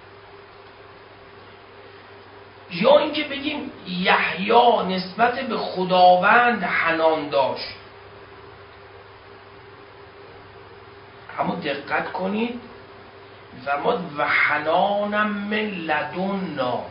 یا اینکه بگیم یحیی نسبت به خداوند حنان داشت. اما دقت کنید میفرماد و حنانم من لدنا.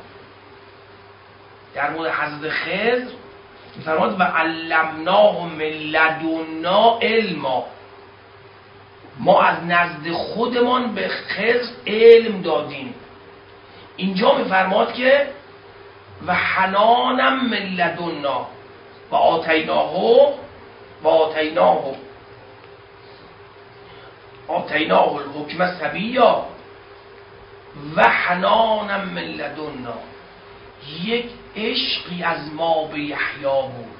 در مورد حضرت خضر میفرماد و علمناه من لدنا علما، ما از نزد خودمان به خضر علم دادیم. اینجا میفرماد که و حنانم من لدنا و آتیناه و آتیناه آتیناه الحکم صبیا و حنانم من لدنا. یک عشقی از ما به یحیی بود.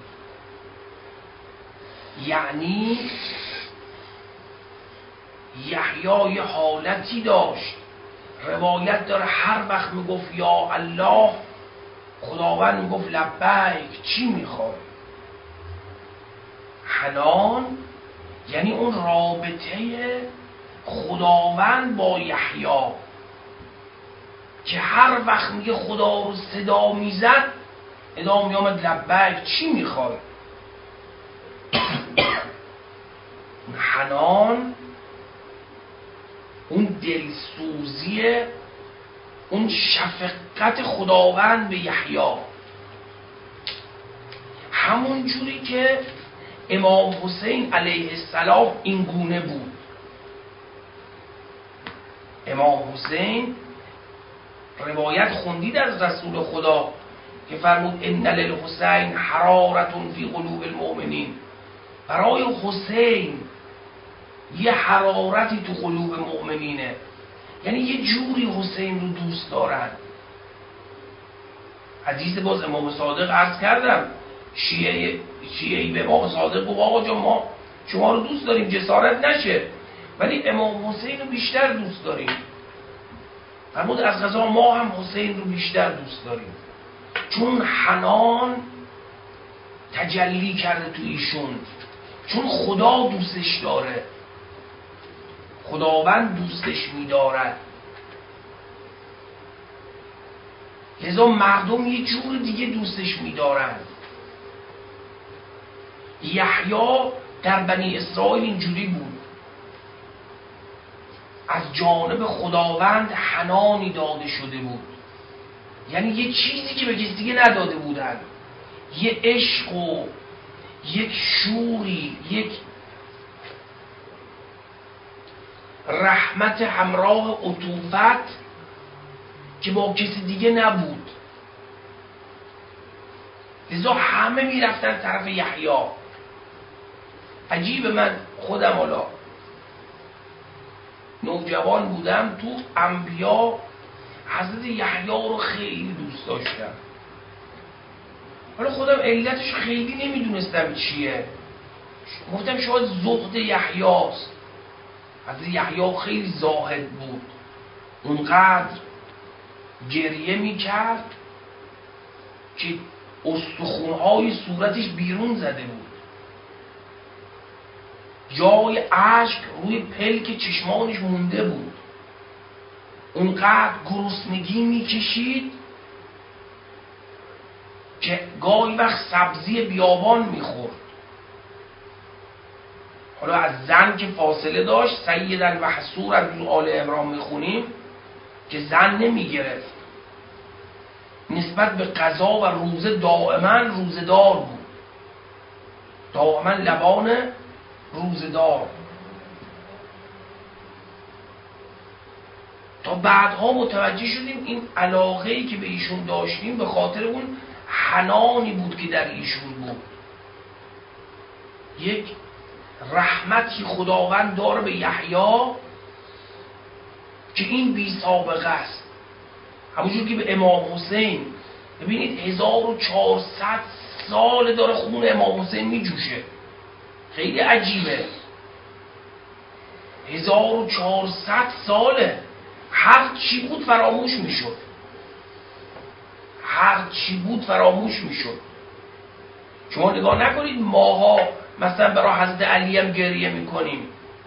یعنی یحیی یه حالتی داشت، روایت داره هر وقت میگفت یا الله، خداوند میگفت لبیک، چی میخوای؟ حنان یعنی اون رابطه خداوند با یحیی که هر وقت میگه خدا رو صدا میزد، ادا میامد لبیک، چی میخوای؟ حنان اون دلسوزی، اون شفقت خداوند به یحیی. همون جوری که امام حسین علیه السلام این گونه بود. امام حسین روایت خوندید از رسول خدا که فرمود ان للحسین حرارة فی قلوب المؤمنین. برای حسین یه حرارتی تو قلوب مؤمنینه، یعنی یه جوری حسین رو دوست دارن. حدیث باز امام صادق عرض کردم، شیعه شیعی به امام صادق گفت آقا جان ما شما رو دوست داریم، جسارت نشه، ولی امام حسین رو بیشتر دوست داریم. فرمود از قضا ما هم حسین رو بیشتر دوست داریم، چون حنان تجلی کرده تو ایشون، چون خدا دوستش داره، خداوند دوستش می‌دارد. لذا مردم یه جور دیگه دوستش می‌دارن. یحیی در بنی اسرائیل اینجوری بود. از جانب خداوند حنانی داده شده بود، یعنی یه چیزی که به کسی دیگه نداده بودن، یه عشق و یک شوری، یک رحمت همراه عطوفت که با کسی دیگه نبود. لذا همه میرفتن طرف یحیی. عجیب، من خودم حالا نوجوان بودم، تو انبیا حضرت یحیی رو خیلی دوست داشتم. حالا خودم علتش خیلی نمیدونستم چیه، گفتم شاید زهد یحیی است. حضرت یحیی خیلی زاهد بود، اونقدر گریه میکرد که استخونهای صورتش بیرون زده بود، جای اشک روی پلک چشمانش مونده بود، اونقدر گرسنگی میکشید که گاهی وقت سبزی بیابان میخورد. حالا از زن که فاصله داشت، سیدن و حسورن تو آل عمران میخونیم که زن نمیگرفت، نسبت به قضا و روزه دائما روزدار بود، دائما لبان روزدار. تا بعدها متوجه شدیم این علاقه‌ای که به ایشون داشتیم به خاطر اون حنانی بود که در ایشون بود، یک رحمتی خداوند داره به یحیی که این بی سابقه است. همونجور که به امام حسین، ببینید هزار و چهارصد سال داره خون امام حسین می جوشه، خیلی عجیبه. هزار و چهارصد ساله، هر چی بود فراموش می شد، هر چی بود فراموش می شد. شما نگاه نکنید ماها مثلا برای حضرت علی هم گریه می کنیم،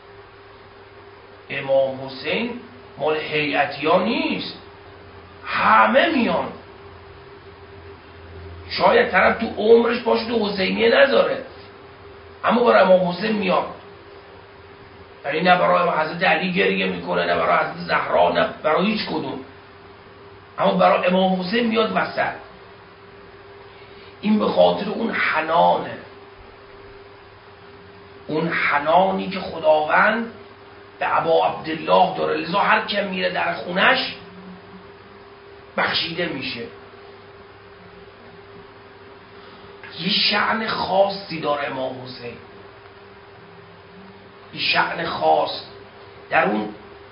امام حسین مال هیئتی ها نیست، همه میان. شاید طرف تو عمرش باشه تو حسینیه نذاره، اما برای امام حسین میاد. یعنی نه برای حضرت علی گریه میکنه، نه برای حضرت زهرا، نه برای هیچ کدوم، اما برای امام حسین میاد وسط. این به خاطر اون حنانه، اون حنانی که خداوند به ابا عبدالله داره. لذا هر که میره در خونش بخشیده میشه. یه شأن خاصی داره امام حسین، یه شأن خاص. در اون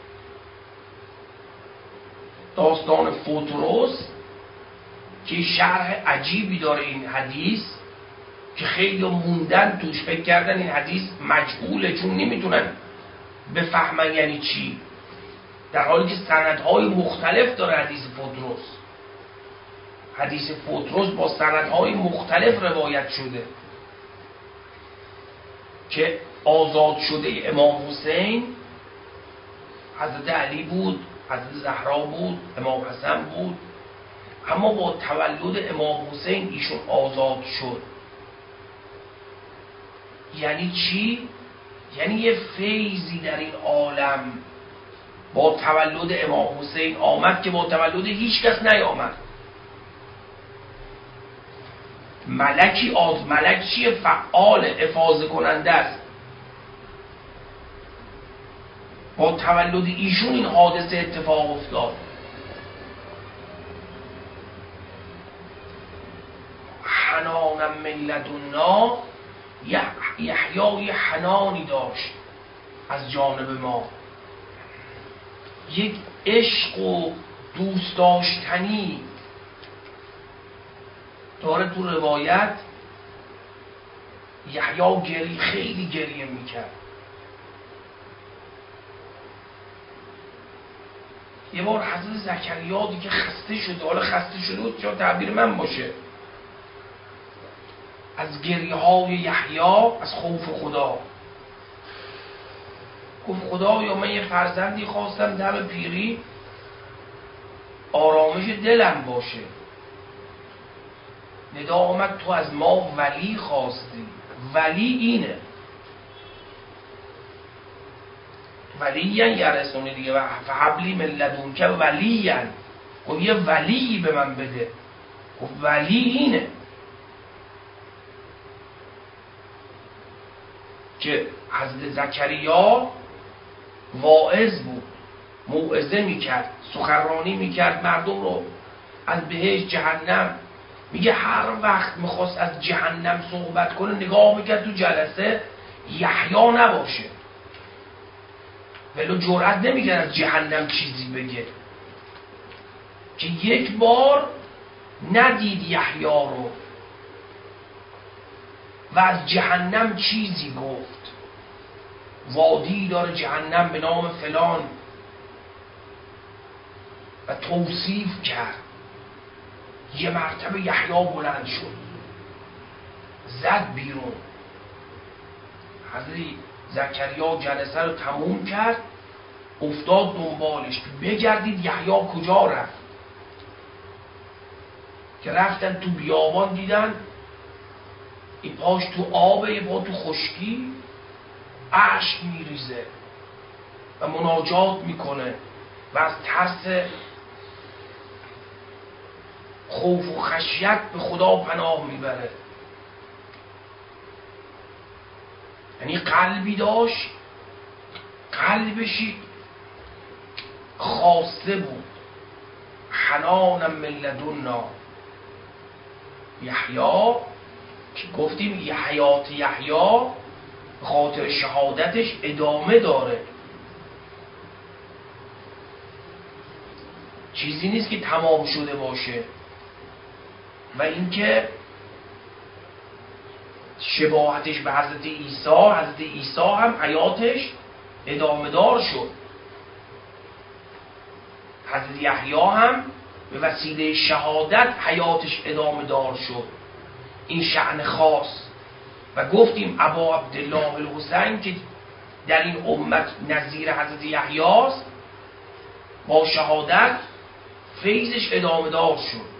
داستان فوتروس که شرح عجیبی داره این حدیث که خیلی موندن توش، فکر کردن این حدیث مجهوله چون نمیتونن بفهمن یعنی چی، در حالی که سندهای مختلف داره حدیث فوتروس. حدیث فوتروس با سندهای مختلف روایت شده که آزاد شده امام حسین حضرت علی بود، حضرت زهرا بود، امام حسن بود، اما با تولد امام حسین ایشون آزاد شد. یعنی چی؟ یعنی یه فیضی در این عالم با تولد امام حسین آمد که با تولد هیچ کس نیامد. ملکی آز ملک چیه؟ فعال، افاضه کننده است. با تولد ایشون این حادثه اتفاق افتاد. حنانم من لدنا، یحیی حنانی داشت از جانب ما، یک عشق و دوست داشتنی داره. تو روایت یحیی گری خیلی گریه میکرد. یه بار حضرت زکریا دیگه خسته شده، حالا خسته شده بود چرا تعبیر من باشه، از گریه های یحیی، از خوف خدا، گفت خدا یا من یه فرزندی خواستم دم پیری آرامش دلم باشه. ندا آمد تو از ما ولی خواستی. ولی اینه، ولیین یرثونی دیگه و فحبلی من لدنک ولیین. خب یه ولی به من بده. خب ولی اینه که حضرت زکریا واعظ بود، موعظه میکرد، سخنرانی میکرد مردم رو از بهشت جهنم. میگه هر وقت میخواست از جهنم صحبت کنه نگاه میکرد تو جلسه یحیی نباشه، ولو جرئت نمیکرد از جهنم چیزی بگه، که یک بار ندید یحیی رو و از جهنم چیزی گفت. وادی داره جهنم به نام فلان و توصیف کرد. یه مرتبه یحیی بلند شد، زد بیرون. حضرت زکریا جلسه رو تموم کرد، افتاد دنبالش بگردید یحیی کجا رفت. که رفتن تو بیابان دیدن این پاش تو آبه، یه پا تو خشکی، اشک میریزه و مناجات میکنه و از ترس خوف و خشیت به خدا پناه میبره. یعنی قلبی داشت، قلبشی خاصه بود. حنانم من لدنا یحیی، که گفتیم یه حیات یحیی به خاطر شهادتش ادامه داره، چیزی نیست که تمام شده باشه. و اینکه شباهتش به حضرت عیسی، حضرت عیسی هم حیاتش ادامه دار شد. حضرت یحیی هم به وسیله شهادت حیاتش ادامه دار شد. این شأن خاص. و گفتیم ابا عبدالله الحسین که در این امت نظیر حضرت یحیی است، با شهادت فیضش ادامه دار شد.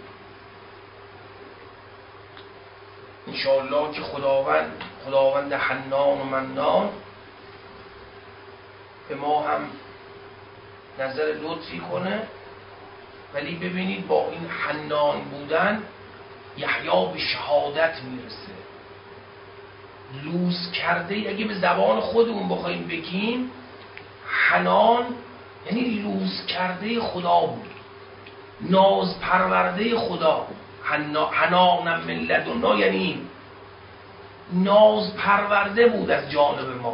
انشاءالله که خداوند خداوند حنان و منان به ما هم نظر لطفی کنه. ولی ببینید با این حنان بودن یحیی به شهادت میرسه. لوس کرده، اگه به زبان خودمون بخوایم بگیم، حنان یعنی لوس کرده خدا بود، ناز پرورده خدا. حنانم من لدنا یعنی ناز پرورده بود از جانب ما،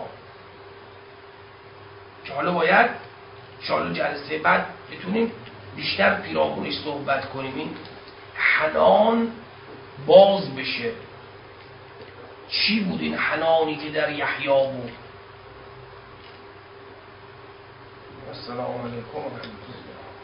که حالا باید انشاءالله جلسه بعد بتونیم بیشتر پیرامونش صحبت کنیم. این حنان باز بشه. چی بود این حنانی که در یحیی بود؟ السلام علیکم و رحمت الله.